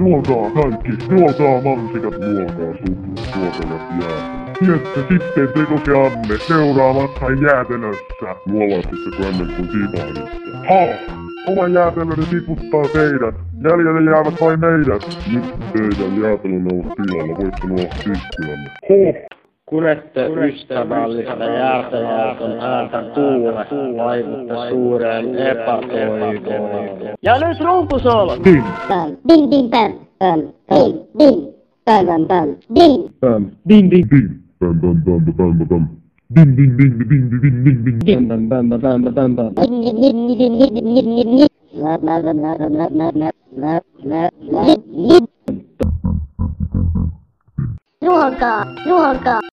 Juokaa kaikki, juokaa mansikat, juokaa suklaat jäätelöt. Tiedätte sitten tekokeanne seuraavassa jäätelössä. Nuolasitteko ennen kuin tipahditte? Ha! Oma jäätelöni tiputtaa teidät. Jäljelle jäävät vain meidät. Nyt teidän jäätelönne on tilalla, voitte nuolla tikkujanne. Ho! Kun ette ystävällistä jäätelöauton ääntä kuule, vaikutte suureen epätoivoon. Ja nyt rumpusoolo! Ding! Bam, ding ding bam, ding ding, bam bam bam, ding. Ding ding Ding! Bam bam bam bam bam bam. Ding ding ding ding ding ding ding ding. ding bam bam bam bam bam. Ruokaa, ruokaa.